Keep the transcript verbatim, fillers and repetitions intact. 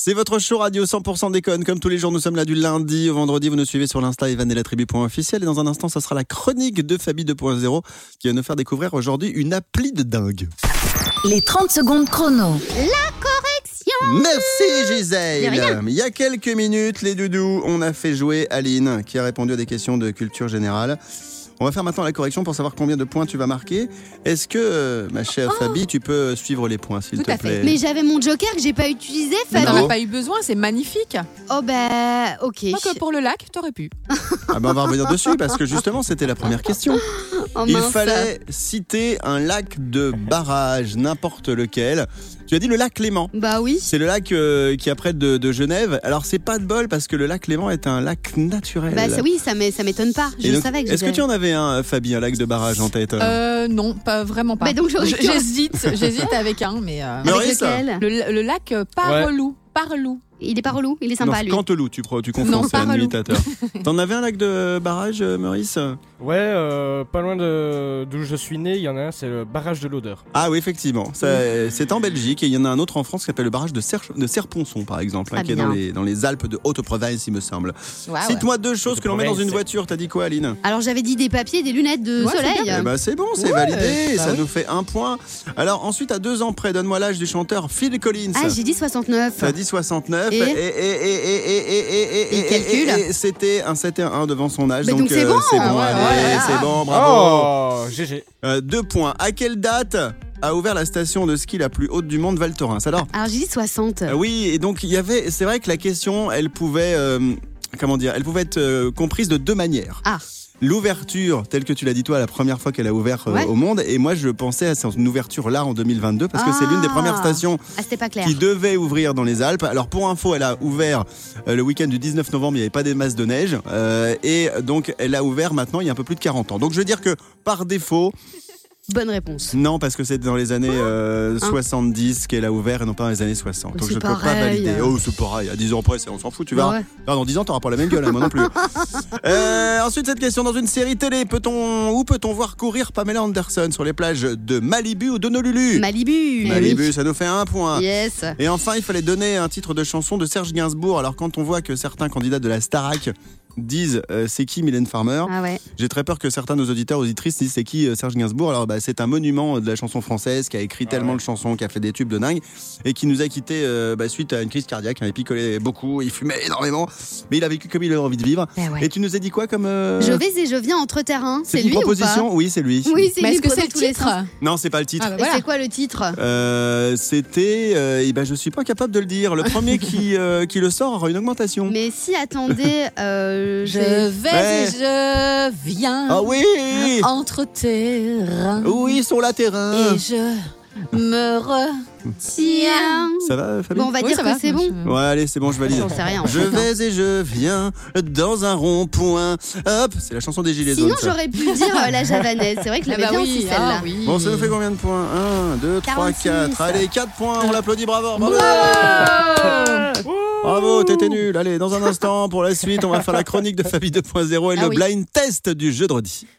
C'est votre show radio cent pour cent déconne. Comme tous les jours, nous sommes là du lundi au vendredi. Vous nous suivez sur l'Insta Evan et la tribu.officiel. Et dans un instant, ça sera la chronique de Fabi deux point zéro qui va nous faire découvrir aujourd'hui une appli de dingue. Les trente secondes chrono. La correction. Merci Gisèle. De rien. Il y a quelques minutes, les doudous, on a fait jouer Aline qui a répondu à des questions de culture générale. On va faire maintenant la correction pour savoir combien de points tu vas marquer. Est-ce que, euh, ma chère Oh. Fabi, tu peux suivre les points, s'il Tout te à fait. plaît? Mais j'avais mon joker que j'ai pas utilisé, Fabi. T'en Non. as pas eu besoin, c'est magnifique. Oh bah ok. Donc euh, pour le lac, t'aurais pu. Ah ben, on va revenir dessus parce que justement, c'était la première question. Oh, Il mince. fallait citer un lac de barrage, n'importe lequel. Tu as dit le lac Léman. Bah oui. C'est le lac euh, qui est près de, de Genève. Alors, c'est pas de bol parce que le lac Léman est un lac naturel. Bah ça, oui, ça m'é- ça m'étonne pas. Et Je donc, savais que Est-ce que j'étais- tu en avais un, Fabi, un lac de barrage en tête? Euh, non, pas vraiment pas. Bah donc j'aurais J- pu- J'hésite, j'hésite avec un, mais euh, Mais- Avec Maurice lequel le, le lac euh, Parelou, Parelou. Il est pas relou, il est Non, sympa c'est lui. Canteloup, tu, pro- tu confonds, Non, c'est un pas relou. imitateur. T'en avais un lac de barrage, euh, Maurice? Ouais, euh, pas loin de d'où je suis né, il y en a un, c'est le barrage de l'Odeur. Ah oui, effectivement. Ça, c'est en Belgique et il y en a un autre en France qui s'appelle le barrage de, Ser- de Serponçon, par exemple, hein, Ah, qui est bien. dans les, dans les Alpes de Haute-Province, il me semble. Ouais, ouais. Cite-moi deux choses que l'on met dans une Haute-Province. voiture. T'as dit quoi, Aline? Alors j'avais dit des papiers, des lunettes de Ouais, c'est soleil. bien. Eh ben, c'est bon, c'est Ouais, validé. bah Ça oui. nous fait un point. Alors ensuite, à deux ans près, donne-moi l'âge du chanteur Phil Collins. Ah j'ai dit soixante-neuf. T'as dit soixante-neuf Et et, et, et, et, et, et, et, et, Il calcule. et- et c'était un sept et un un devant son âge. Mais donc c'est euh, bon. c'est bon, Ah ouais, allez, voilà. c'est bon, bravo. Oh, G G. Euh, deux points. À quelle date a ouvert la station de ski la plus haute du monde, Val Thorens? Alors, Alors j'ai dit soixante. euh, oui, et donc il y avait, c'est vrai que la question, elle pouvait, euh, comment dire, elle pouvait être euh, comprise de deux manières. Ah. L'ouverture, telle que tu l'as dit toi, la première fois qu'elle a ouvert euh, Ouais. au monde, et moi je pensais à cette ouverture là en deux mille vingt-deux parce que c'est l'une des Ah. premières stations Ah c'était pas clair. qui devait ouvrir dans les Alpes. Alors pour info, elle a ouvert euh, le week-end du dix-neuf novembre, il n'y avait pas des masses de neige, euh, et donc elle a ouvert maintenant il y a un peu plus de quarante ans. Donc je veux dire que par défaut, Bonne réponse. non, parce que c'est dans les années euh, soixante-dix qu'elle a ouvert et non pas dans les années soixante. Donc C'est je ne peux pas pareil. valider. Oh, c'est pareil, à dix ans près, c'est- on s'en fout, tu verras. Ouais. Non, dans dix ans, t'auras pas la même gueule, hein, moi non plus. Euh, ensuite, cette question, dans une série télé, peut-on, où peut-on voir courir Pamela Anderson? Sur les plages de Malibu ou d'Honolulu? Malibu. Malibu, ça nous fait un point. Yes. Et enfin, il fallait donner un titre de chanson de Serge Gainsbourg. Alors quand on voit que certains candidats de la Starac disent euh, c'est qui Mylène Farmer, Ah ouais. j'ai très peur que certains de nos auditeurs auditrices disent c'est qui euh, Serge Gainsbourg. Alors bah, c'est un monument de la chanson française qui a écrit tellement ouais. de chansons, qui a fait des tubes de dingue et qui nous a quittés euh, bah, suite à une crise cardiaque. Il avait picolé beaucoup, il fumait énormément, mais il a vécu comme il avait envie de vivre. Eh ouais. Et tu nous as dit quoi comme euh, Je vais et je viens entre terrain. C'est une lui ou pas? proposition? Oui, c'est lui. Oui, c'est Mais lui. est-ce que dans c'est le tous les titre sens. Non, c'est pas le titre. Ah bah Et voilà. c'est quoi le titre? Euh, c'était, euh, eh ben, je suis pas capable de le dire. Le premier qui, euh, qui le sort aura une augmentation. Mais si, attendez, euh, Je j'ai- vais Ouais. et je viens Ah oui, entre tes reins. oui, sur la terrain. Et je me retiens. Tiens. Ça va, Fabien? Bon, on va Oui, dire ça que va, c'est moi, bon. je- Ouais, allez, c'est bon, je valide. J'en sais rien. en Je fait, hein. vais et je viens dans un rond-point. Hop, c'est la chanson des Gilets Sinon, jaunes. ça. j'aurais pu dire euh, la javanaise. C'est vrai que je Ah l'avais bah bien oui, aussi celle-là. ah oui. Bon, ça nous fait combien de points? un, deux, trois, quarante-six. quatre. Allez, quatre points, on l'applaudit, bravo, bravo. Bravo. Bravo, t'étais nul. Allez, dans un instant, pour la suite, on va faire la chronique de Fabi deux point zéro et Ah le oui. blind test du jeudi.